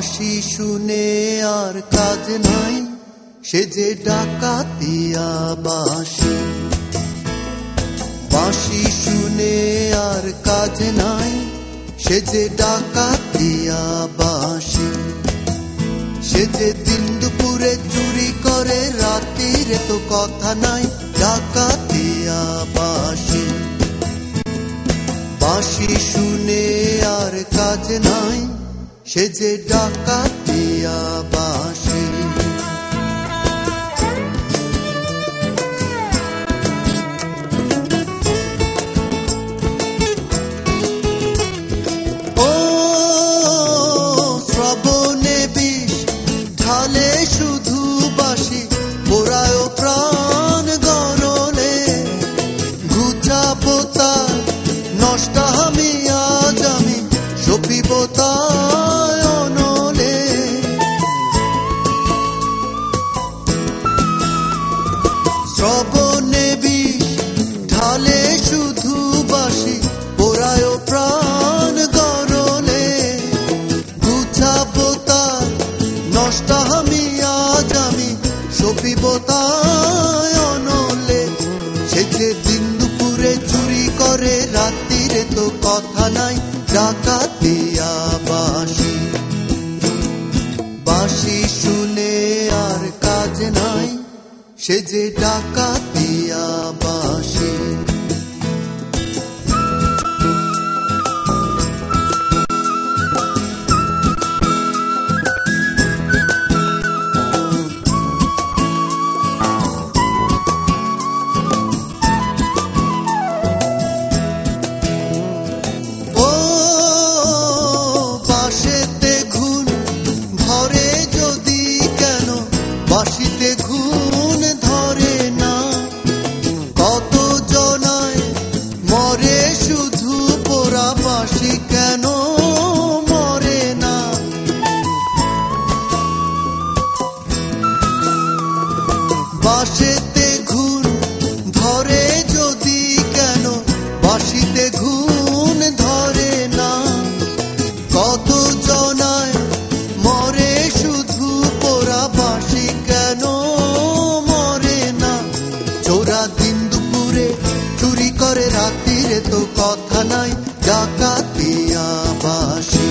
বাঁশি শুনে আর কাজ নাই, সে যে ডাকাতিয়া বাঁশি। বাঁশি শুনে আর কাজ নাই, সে যে ডাকাতিয়া বাঁশি। সে যে দিন দুপুরে চুরি করে, রাতিরে তো কথা নাই, ডাকাতিয়া বাঁশি। বাঁশি শুনে আর কাজ নাই, সে যে ডাকাতিয়া বাঁশি। ও শ্রবণে বিষ ঢালে শুধু বাঁশি, পোড়ায় প্রাণ গরলে। ঘুচাবো তার নষ্ট আমি, আজ আমি সপিব তার অনলে। শ্রবণে বিষ ঢালে শুধু বাঁশি, পোড়ায় প্রাণ গরলে। ঘুচাবো তার নষ্ট আমি, আজ আমি সপিব তার অনলে। সে যে দিন দুপুরে চুরি করে, রাত্রিরে তো কথা নাই, ডাকাতিয়া বাঁশি। বাঁশি শুনে আর কাজ নাই, সে যে ডাকাতিয়া বাঁশি। বাঁশিতে ঘুণ ধরে না, কত জনায় মরে শুধু পোড়া বাঁশি কেন মরে না। বাঁশিতে ঘুণ ধরে যদি কেন, বাঁশিতে ঘুণ ধরে না। কত জনায় মরে শুধু পোড়া বাঁশি কেন মরে না। চোরা দিন দুপুরে চুরি করে, রাত্রিরে তো কথা নাই, ডাকাতিয়া বাঁশি।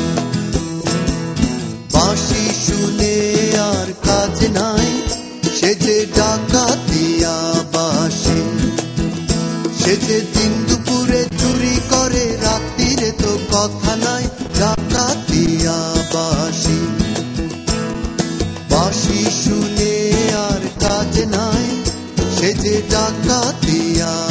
বাঁশি শুনে আর কাজ নাই, সে যে ডাকাতিয়া বাঁশি। সে যে দিন দুপুরে চুরি করে, রাত্রিরে তো কথা নাই, ডাকাতিয়া বাঁশি। বাঁশি শুনে আর কাজ নাই, সে যে ডাকাতিয়া